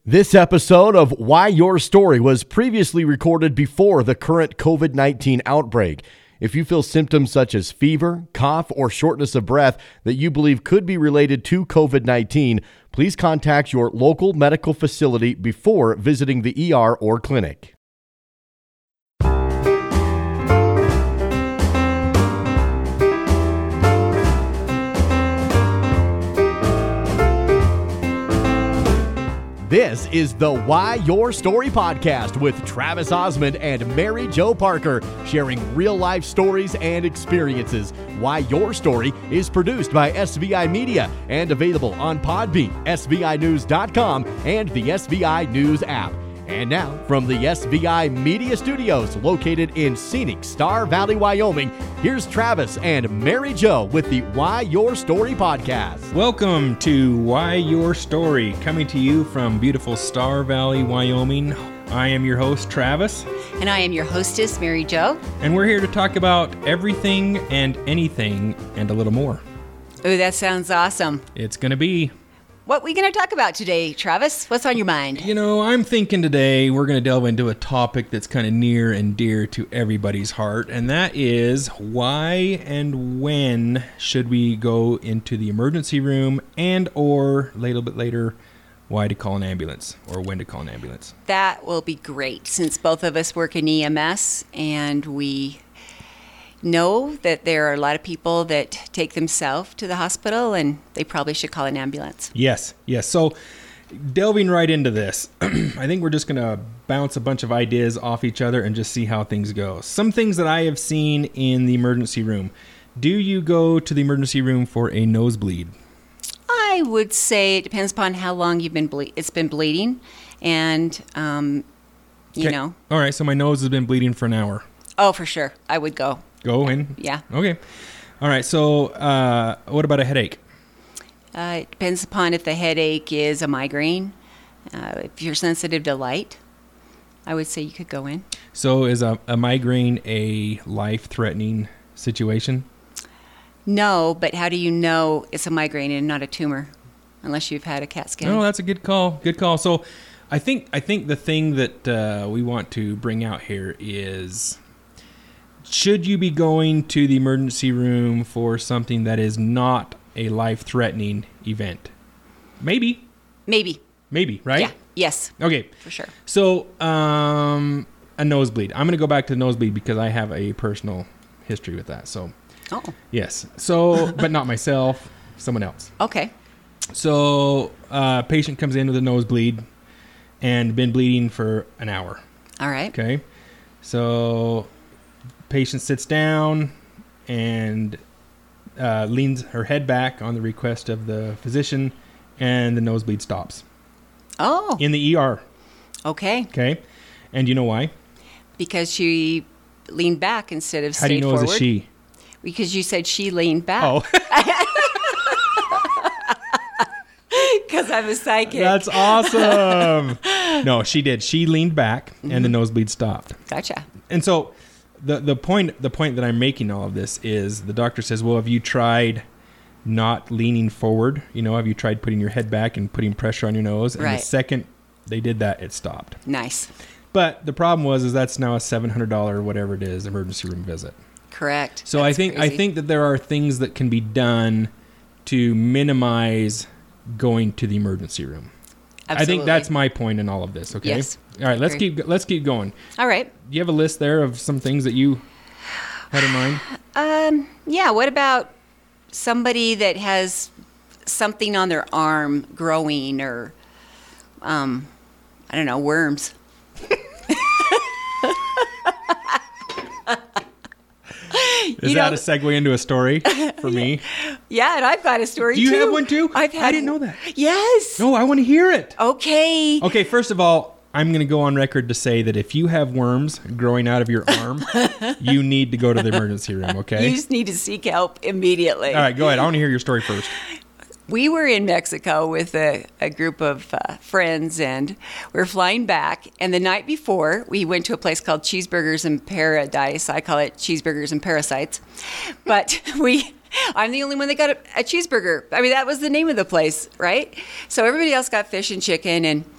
This episode of Why Your Story was previously recorded before the current COVID-19 outbreak. If you feel symptoms such as fever, cough, or shortness of breath that you believe could be related to COVID-19, please contact your local medical facility before visiting the ER or clinic. This is the Why Your Story podcast with Travis Osmond and Mary Jo Parker, sharing real-life stories and experiences. Why Your Story is produced by SVI Media and available on Podbean, SVInews.com, and the SVI News app. And now, from the SVI Media Studios located in scenic Star Valley, Wyoming, here's Travis and Mary Jo with the Why Your Story podcast. Welcome to Why Your Story, coming to you from beautiful Star Valley, Wyoming. I am your host, Travis. And I am your hostess, Mary Jo. And we're here to talk about everything and anything and a little more. Oh, that sounds awesome. It's going to be... What are we going to talk about today, Travis? What's on your mind? You know, I'm thinking today we're going to delve into a topic that's kind of near and dear to everybody's heart, and that is why and when should we go into the emergency room and or a little bit later, why to call an ambulance or when to call an ambulance. That will be great since both of us work in EMS and we know that there are a lot of people that take themselves to the hospital and they probably should call an ambulance. Yes. So delving right into this, I think we're just going to bounce a bunch of ideas off each other and just see how things go. Some things that I have seen in the emergency room. Do you go to the emergency room for a nosebleed? I would say it depends upon how long you've been it's been bleeding and, you know. All right, so my nose has been bleeding for an hour. Oh, for sure. I would go. Go in? Yeah. Okay. All right. So what about a headache? It depends upon if the headache is a migraine. If you're sensitive to light, I would say you could go in. So is a migraine a life-threatening situation? No, but how do you know it's a migraine and not a tumor? Unless you've had a CAT scan. No, that's a good call. Good call. So I think the thing that we want to bring out here is... should you be going to the emergency room for something that is not a life-threatening event? Maybe, right? Yeah. Yes. Okay. For sure. So, a nosebleed. I'm going to go back to the nosebleed because I have a personal history with that. So, yes. So, but not myself, someone else. Okay. So, patient comes in with a nosebleed and been bleeding for an hour. All right. Okay. So... patient sits down and leans her head back on the request of the physician, and the nosebleed stops. Oh. In the ER. Okay. Okay. And you know why? Because she leaned back instead of stayed forward. How do you know it's a she? Because you said she leaned back. Oh. Because I'm a psychic. That's awesome. No, she did. She leaned back, and the nosebleed stopped. Gotcha. And so... The point that I'm making all of this is the doctor says, well, have you tried not leaning forward? You know, have you tried putting your head back and putting pressure on your nose? And the second they did that, it stopped. Nice. But the problem is that's now a $700 whatever it is emergency room visit. Correct. So I think that there are things that can be done to minimize going to the emergency room. Absolutely. I think that's my point in all of this. Okay. Yes. All right. Let's keep going. All right. Do you have a list there of some things that you had in mind? Yeah. What about somebody that has something on their arm growing, or I don't know, worms? Is that a segue into a story for me? Yeah, and I've got a story too. Do you have one too? I didn't know that. Yes. No, I want to hear it. Okay. Okay, first of all, I'm going to go on record to say that if you have worms growing out of your arm, you need to go to the emergency room, okay? You just need to seek help immediately. All right, go ahead. I want to hear your story first. We were in Mexico with a group of friends, and we were flying back. And the night before, we went to a place called Cheeseburgers in Paradise. I call it Cheeseburgers and Parasites. But I'm the only one that got a cheeseburger. I mean, that was the name of the place, right? So everybody else got fish and chicken. And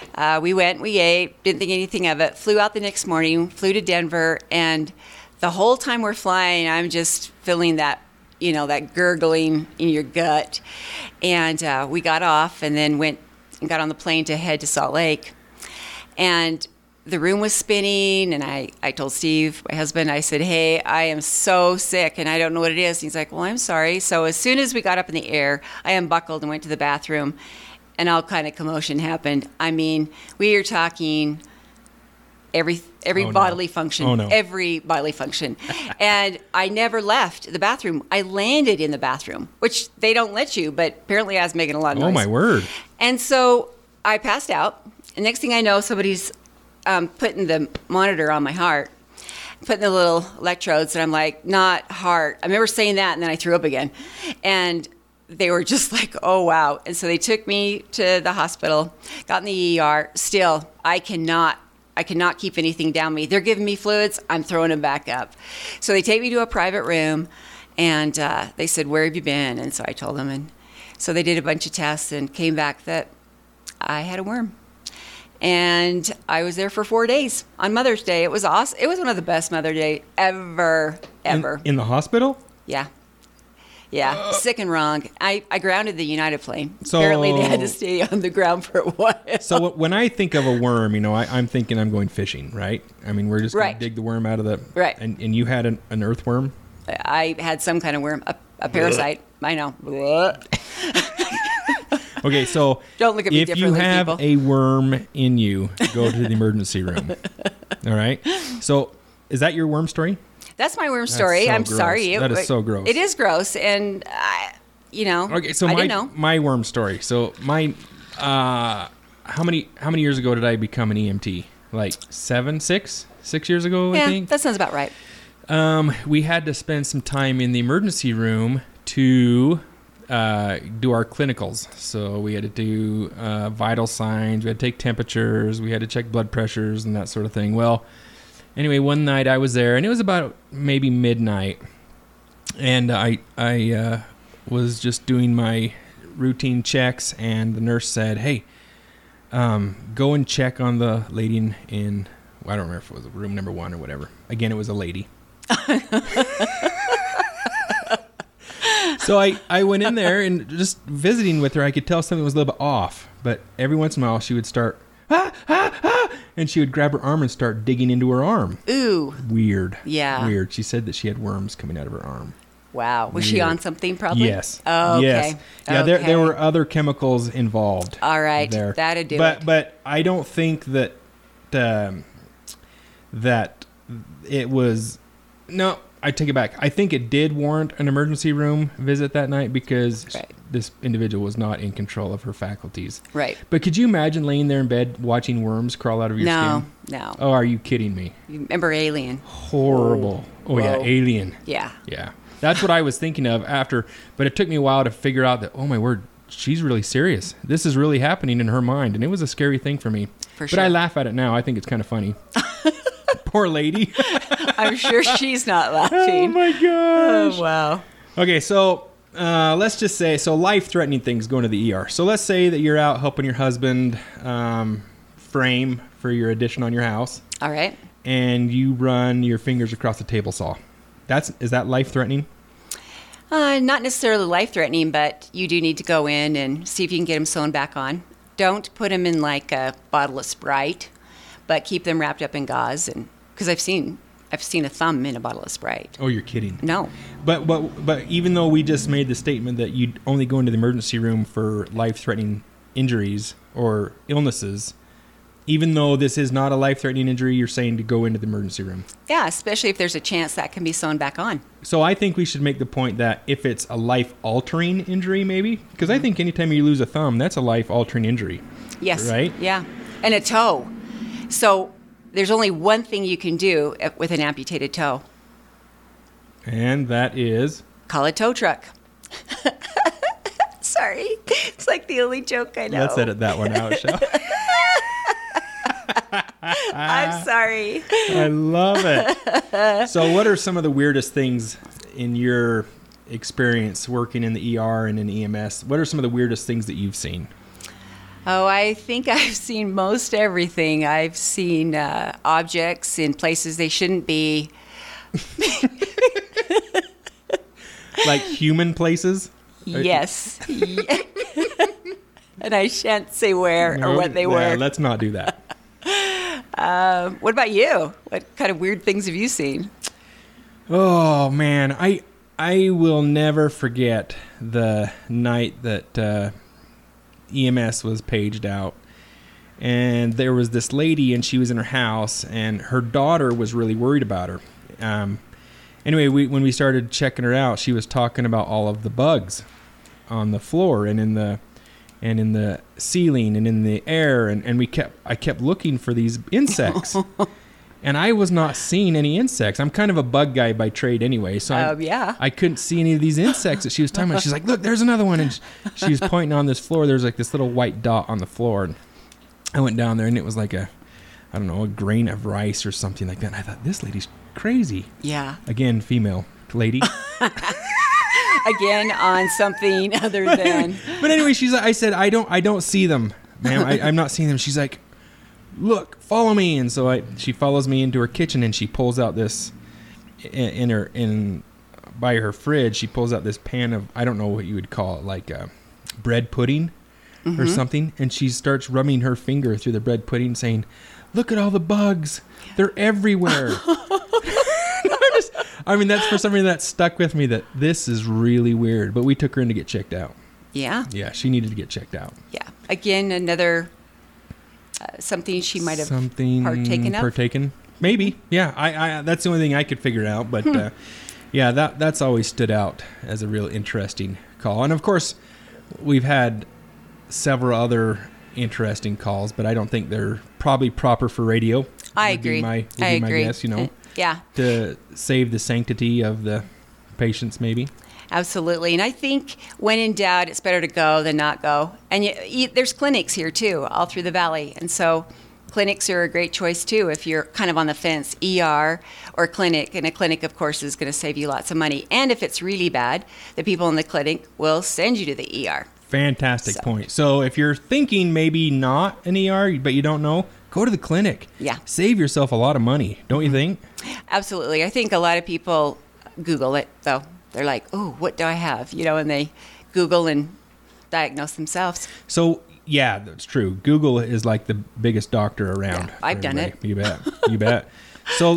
We went, we ate, didn't think anything of it, flew out the next morning, flew to Denver, and the whole time we're flying, I'm just feeling that, that gurgling in your gut. And we got off and then went and got on the plane to head to Salt Lake. And the room was spinning, and I told Steve, my husband, I said, hey, I am so sick, and I don't know what it is. And he's like, well, I'm sorry. So as soon as we got up in the air, I unbuckled and went to the bathroom, and all kind of commotion happened. I mean, we are talking every bodily function, every bodily function. And I never left the bathroom. I landed in the bathroom, which they don't let you, but apparently I was making a lot of noise. Oh, my word. And so I passed out. And next thing I know, somebody's putting the monitor on my heart, putting the little electrodes, and I'm like, not heart. I remember saying that, and then I threw up again. And they were just like, oh, wow. And so they took me to the hospital, got in the ER. Still, I cannot keep anything down me. They're giving me fluids. I'm throwing them back up. So they take me to a private room, and they said, where have you been? And so I told them. And so they did a bunch of tests and came back that I had a worm. And I was there for 4 days on Mother's Day. It was awesome. It was one of the best Mother's Day ever. In the hospital? Yeah. Yeah, sick and wrong. I grounded the United plane. So, apparently they had to stay on the ground for a while. So when I think of a worm, I'm thinking I'm going fishing, right? I mean, we're just going to dig the worm out of the... Right. And you had an earthworm? I had some kind of worm, a parasite. I know. Okay, so don't look at me if you have people. a worm in you, go to the emergency room. All right? So is that your worm story? That's my worm story. So I'm gross. sorry. That is so gross. It is gross, and Okay, so I didn't know. my worm story. So my how many years ago did I become an EMT? Like 6 years ago, I think. That sounds about right. We had to spend some time in the emergency room to do our clinicals. So we had to do vital signs, we had to take temperatures, we had to check blood pressures and that sort of thing. Well, anyway, one night I was there, and it was about maybe midnight, and I was just doing my routine checks, and the nurse said, hey, go and check on the lady in I don't remember if it was room number 1 or whatever. Again, it was a lady. So I went in there, and just visiting with her, I could tell something was a little bit off. But every once in a while, she would start, and she would grab her arm and start digging into her arm. Ooh. Weird. Yeah. Weird. She said that she had worms coming out of her arm. Wow. Was Weird. she on something probably? Yes. Oh, okay. Yes. Yeah, okay. there were other chemicals involved. All right. There. That'd do it. But I don't think that that it was... No, I take it back. I think it did warrant an emergency room visit that night because this individual was not in control of her faculties. Right. But could you imagine laying there in bed watching worms crawl out of your skin? No. Oh, are you kidding me? You remember Alien? Horrible. Oh, yeah, Alien. Yeah. Yeah. That's what I was thinking of after, but it took me a while to figure out that, oh my word, she's really serious. This is really happening in her mind, and it was a scary thing for me. For sure. But I laugh at it now. I think it's kind of funny. Poor lady. I'm sure she's not laughing. Oh my gosh. Oh, wow. Okay, so let's just say, life-threatening things going to the ER. So let's say that you're out helping your husband frame for your addition on your house. All right. And you run your fingers across the table saw. Is that life-threatening? Not necessarily life-threatening, but you do need to go in and see if you can get them sewn back on. Don't put them in like a bottle of Sprite, but keep them wrapped up in gauze. And because I've seen a thumb in a bottle of Sprite. Oh, you're kidding. No. But even though we just made the statement that you'd only go into the emergency room for life-threatening injuries or illnesses, even though this is not a life-threatening injury, you're saying to go into the emergency room. Yeah, especially if there's a chance that can be sewn back on. So I think we should make the point that if it's a life-altering injury, maybe, because I think anytime you lose a thumb, that's a life-altering injury. Yes. Right? Yeah. And a toe. So there's only one thing you can do with an amputated toe. And that is? Call a tow truck. Sorry. It's like the only joke I know. Let's edit that one out, shall we? I'm sorry. I love it. So what are some of the weirdest things in your experience working in the ER and in EMS? What are some of the weirdest things that you've seen? Oh, I think I've seen most everything. I've seen objects in places they shouldn't be. Like human places? Yes. And I shan't say where or what they were. Let's not do that. What about you? What kind of weird things have you seen? Oh, man. I will never forget the night that EMS was paged out. And there was this lady, and she was in her house, and her daughter was really worried about her. Anyway, when we started checking her out, she was talking about all of the bugs on the floor and in the ceiling and in the air, and I kept looking for these insects. And I was not seeing any insects. I'm kind of a bug guy by trade anyway, so I couldn't see any of these insects that she was talking about. She's like, "Look, there's another one," and she was pointing on this floor. There's like this little white dot on the floor, and I went down there, and it was like a grain of rice or something like that. And I thought, this lady's crazy. Yeah. Again, female lady. Again, on something other than. But anyway, I said, I don't see them, ma'am. I'm not seeing them. She's like, "Look, follow me." And so she follows me into her kitchen, and she pulls out this by her fridge. She pulls out this pan of, I don't know what you would call it, like bread pudding or something. And she starts rubbing her finger through the bread pudding, saying, "Look at all the bugs. They're everywhere." That's for something that stuck with me, that this is really weird. But we took her in to get checked out. Yeah. Yeah, she needed to get checked out. Yeah. Again, another something she might have partaken. Maybe. Yeah. I that's the only thing I could figure out. But yeah, that's always stood out as a real interesting call. And of course, we've had several other interesting calls, but I don't think they're probably proper for radio. I agree. I agree. My guess, Yeah. To save the sanctity of the patients, maybe. Absolutely. And I think when in doubt, it's better to go than not go. And there's clinics here, too, all through the valley. And so clinics are a great choice, too, if you're kind of on the fence, ER or clinic. And a clinic, of course, is going to save you lots of money. And if it's really bad, the people in the clinic will send you to the ER. Fantastic point. So if you're thinking maybe not an ER, but you don't know, go to the clinic. Yeah. Save yourself a lot of money, don't you think? Absolutely. I think a lot of people Google it, though. They're like, "Oh, what do I have?" And they Google and diagnose themselves. So, yeah, that's true. Google is like the biggest doctor around. Yeah, I've done it. You bet. You bet. So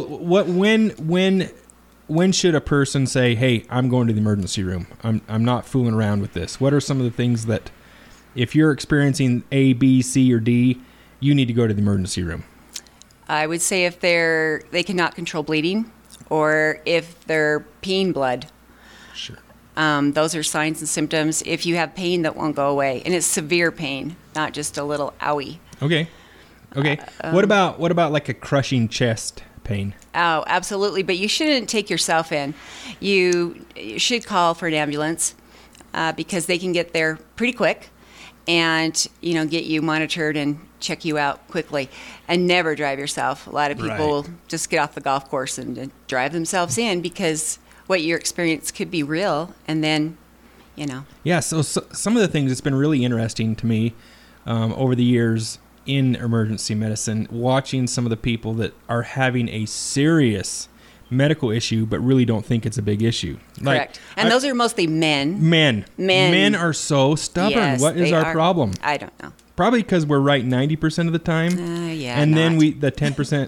when should a person say, "Hey, I'm going to the emergency room. I'm not fooling around with this"? What are some of the things that, if you're experiencing A, B, C, or D, you need to go to the emergency room? I would say if they cannot control bleeding, or if they're peeing blood. Sure. Those are signs and symptoms. If you have pain that won't go away, and it's severe pain, not just a little owie. Okay. What about like a crushing chest pain? Oh, absolutely. But you shouldn't take yourself in. You should call for an ambulance because they can get there pretty quick and get you monitored and check you out quickly. And never drive yourself. A lot of people will just get off the golf course and drive themselves in because what your experience could be real, and then, Yeah, so some of the things that's been really interesting to me over the years in emergency medicine, watching some of the people that are having a serious medical issue but really don't think it's a big issue. Correct. And those are mostly men. Men are so stubborn. Yes, what is our problem? I don't know. Probably because we're right 90% of the time. Yeah. And then the 10%...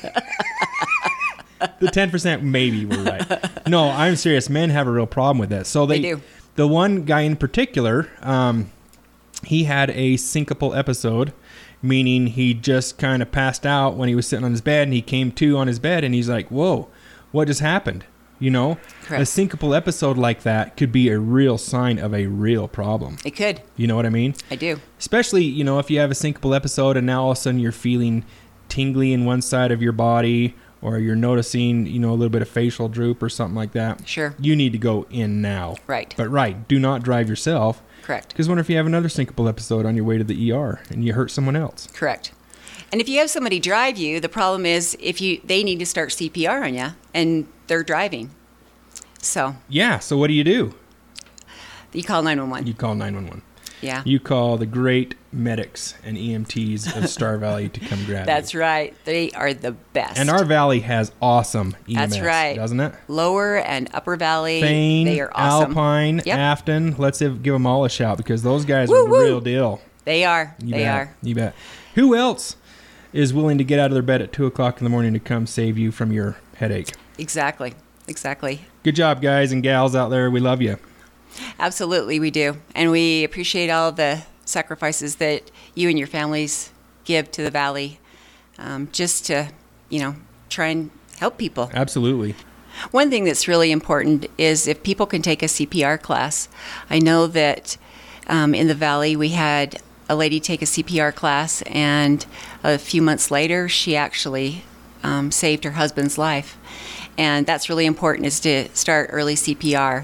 The 10% maybe we're right. No, I'm serious. Men have a real problem with that. So they do. The one guy in particular, he had a syncopal episode, meaning he just kind of passed out when he was sitting on his bed, and he came to on his bed, and he's like, "Whoa, what just happened?" Correct. A syncopal episode like that could be a real sign of a real problem. It could. You know what I mean? I do. Especially, if you have a syncopal episode and now all of a sudden you're feeling tingly in one side of your body, or you're noticing, a little bit of facial droop or something like that. Sure. You need to go in now. Right. But do not drive yourself. Correct. Because what if you have another syncopal episode on your way to the ER and you hurt someone else? Correct. And if you have somebody drive you, the problem is they need to start CPR on you and they're driving. So. Yeah. So what do? You call 911. You call 911. Yeah. you call the great medics and EMTs of Star Valley to come grab That's you. right. They are the best. And our valley has awesome EMS, That's right. doesn't it? Lower and Upper Valley, Thane, they are awesome. Alpine, Yep. Afton. Let's give them all a shout because those guys Woo, are the woo. real deal. They are. You They bet. are. You bet. Who else is willing to get out of their bed at 2 o'clock in the morning to come save you from your headache? Exactly. Exactly. Good job, guys and gals out there. We love you. Absolutely, we do. And we appreciate all the sacrifices that you and your families give to the Valley just to, try and help people. Absolutely. One thing that's really important is if people can take a CPR class. I know that in the Valley we had a lady take a CPR class, and a few months later she actually saved her husband's life. And that's really important, is to start early CPR.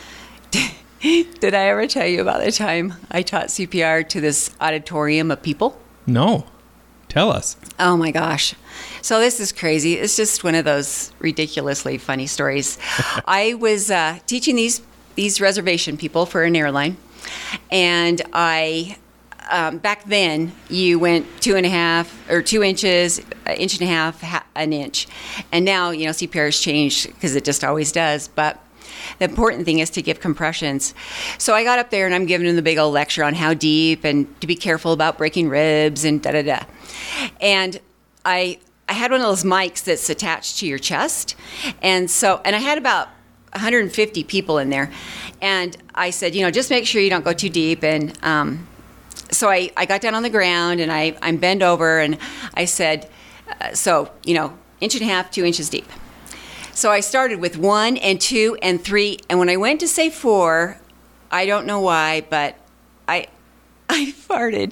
Did I ever tell you about the time I taught CPR to this auditorium of people? No. Tell us. Oh my gosh. So this is crazy. It's just one of those ridiculously funny stories. I was teaching these reservation people for an airline, and I back then you went 2.5 or 2 inches, 1.5 inches, an inch, and now CPR has changed because it just always does. But the important thing is to give compressions. So I got up there and I'm giving them the big old lecture on how deep and to be careful about breaking ribs and da-da-da. And I had one of those mics that's attached to your chest. And I had about 150 people in there. And I said, just make sure you don't go too deep. And so I got down on the ground and I'm bent over and I said, 1.5 inches, 2 inches deep. So I started with 1 and 2 and 3, and when I went to say 4, I don't know why, but I farted.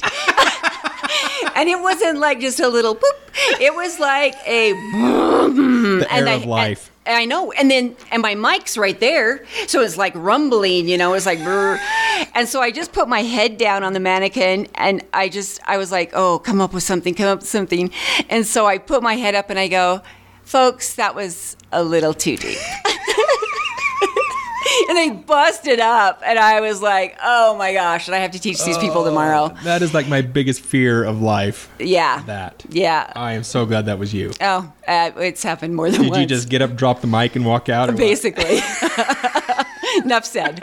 And it wasn't like just a little poop. It was like a The air of life. And I know. And my mic's right there, so it's like rumbling, it was like brr. And so I just put my head down on the mannequin, and I was like, oh, come up with something. And so I put my head up and I go, folks, that was a little too deep. And they busted up, and I was like, oh my gosh, and I have to teach these people tomorrow. That is like my biggest fear of life. Yeah. That. Yeah. I am so glad that was you. Oh, it's happened more than Did once. you just get up, drop the mic, and walk out? Or what? Basically. Enough said.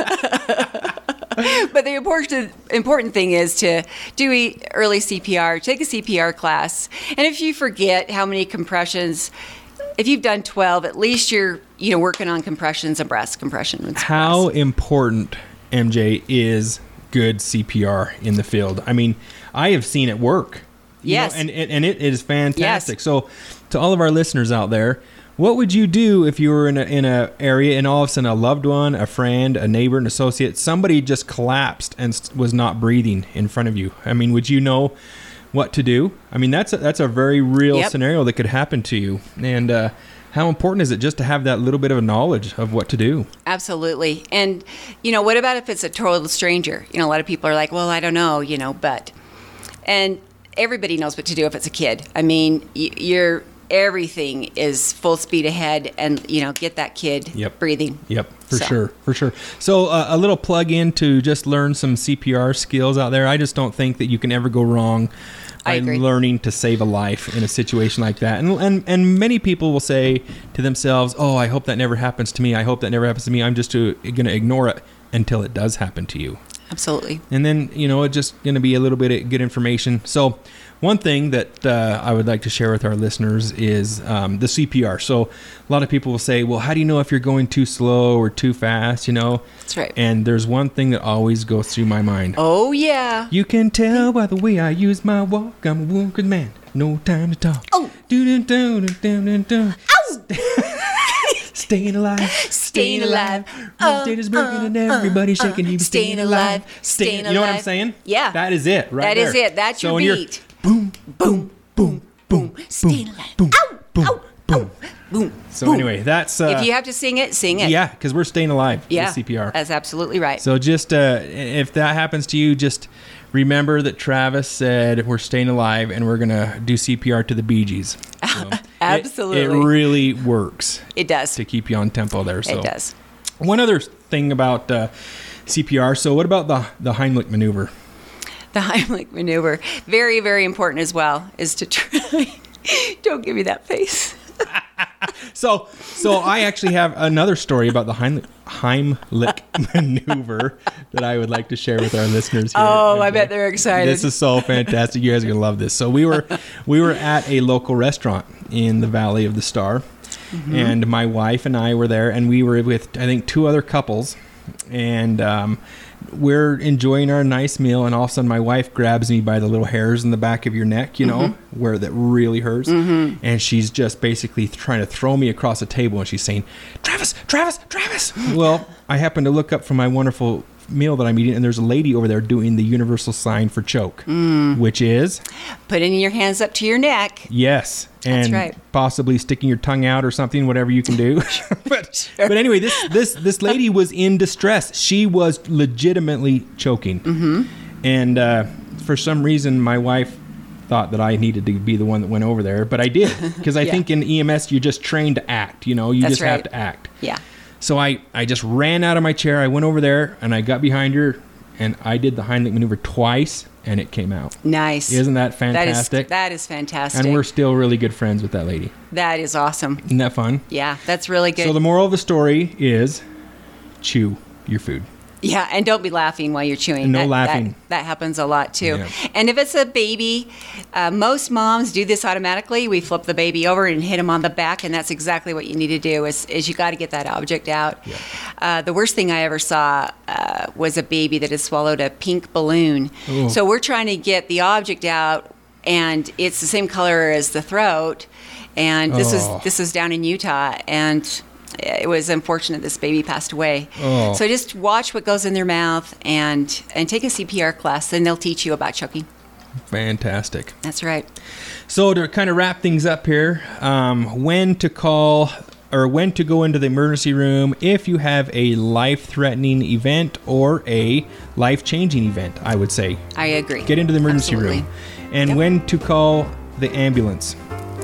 But the important thing is to do early CPR, take a CPR class, and if you forget how many compressions, if you've done 12, at least you're working on compressions and breast compression. How important, MJ, is good CPR in the field? I mean, I have seen it work. Yes. And it is fantastic. Yes. So to all of our listeners out there, what would you do if you were in a area and all of a sudden a loved one, a friend, a neighbor, an associate, somebody just collapsed and was not breathing in front of you? I mean, would you know what to do? I mean, that's a very real scenario that could happen to you. And how important is it just to have that little bit of knowledge of what to do? Absolutely. And, what about if it's a total stranger? A lot of people are like, well, I don't know, and everybody knows what to do if it's a kid. I mean, everything is full speed ahead and, get that kid breathing. Yep, for sure. So a little plug in to just learn some CPR skills out there. I just don't think that you can ever go wrong by learning to save a life in a situation like that. And many people will say to themselves, oh, I hope that never happens to me. I hope that never happens to me. I'm just going to ignore it until it does happen to you. Absolutely. And then, it's just going to be a little bit of good information. So one thing that I would like to share with our listeners is the CPR. So a lot of people will say, well, how do you know if you're going too slow or too fast, That's right. And there's one thing that always goes through my mind. Oh, yeah. You can tell by the way I use my walk. I'm a walking man. No time to talk. Oh. Staying alive. Staying alive. State is broken and everybody shaking. You staying alive. Staying alive. You know what I'm saying? Yeah. That is it, right That there. is it. That's your beat. Boom, Boom, boom, boom. Staying alive. boom, Ow, boom, ow, boom. boom. So boom. anyway, that's... if you have to sing it, sing it. Yeah, because we're staying alive Yeah. with CPR. That's absolutely right. So just, if that happens to you, just remember that Travis said we're staying alive and we're going to do CPR to the Bee Gees. So Absolutely. It really works It does. to keep you on tempo there. So. It does. One other thing about CPR. So what about the Heimlich maneuver? The Heimlich maneuver, very, very important as well, is to try. Don't give me that face. So I actually have another story about the Heimlich maneuver that I would like to share with our listeners here. Oh, I bet they're excited. This is so fantastic. You guys are going to love this. So we were at a local restaurant in the Valley of the Star, and my wife and I were there, and we were with, I think, 2 other couples, and we're enjoying our nice meal, and all of a sudden my wife grabs me by the little hairs in the back of your neck, you know, where that really hurts. And she's just basically trying to throw me across the table, and she's saying, Travis. Well, I happen to look up from my wonderful meal that I'm eating, and there's a lady over there doing the universal sign for choke, which is putting your hands up to your neck. Yes. And That's right. possibly sticking your tongue out or something, whatever you can do. but anyway, this lady was in distress. She was legitimately choking. And for some reason, my wife thought that I needed to be the one that went over there, but I did. Because I think in EMS, you're just trained to act. You know, you That's just have to act. Yeah. So I just ran out of my chair. I went over there, and I got behind her, and I did the Heimlich maneuver twice, and it came out. Nice. Isn't that fantastic? That is fantastic. And we're still really good friends with that lady. That is awesome. Isn't that fun? Yeah, that's really good. So the moral of the story is chew your food. Yeah, and don't be laughing while you're chewing. No laughing. That happens a lot too. Yeah. And if it's a baby, most moms do this automatically. We flip the baby over and hit him on the back, and that's exactly what you need to do. Is you got to get that object out. Yeah. The worst thing I ever saw was a baby that had swallowed a pink balloon. Ooh. So we're trying to get the object out, and it's the same color as the throat. And this was down in Utah, and it was unfortunate this baby passed away. Oh. So just watch what goes in their mouth and take a CPR class, and they'll teach you about choking. Fantastic. That's right. So to kind of wrap things up here, when to call or when to go into the emergency room if you have a life-threatening event or a life-changing event, I would say. I agree. Get into the emergency Absolutely. room. And when to call the ambulance.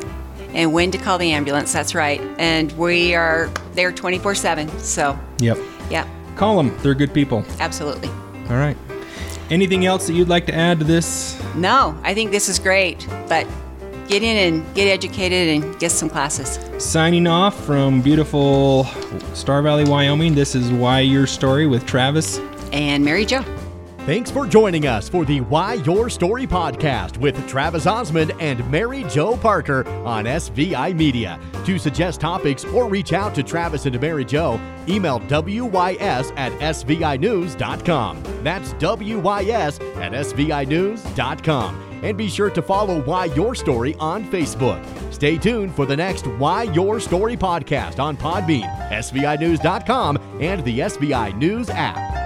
And when to call the ambulance, that's right. And we are there 24/7. So, Yep. yeah, Call them. They're good people. absolutely. All right. Anything else that you'd like to add to this? No, I think this is great. But get in and get educated and get some classes. Signing off from beautiful Star Valley, Wyoming. This is Why Your Story with Travis. And Mary Jo. Thanks for joining us for the Why Your Story podcast with Travis Osmond and Mary Jo Parker on SVI Media. To suggest topics or reach out to Travis and Mary Jo, email wys@svinews.com. That's wys@svinews.com. And be sure to follow Why Your Story on Facebook. Stay tuned for the next Why Your Story podcast on Podbean, svinews.com, and the SVI News app.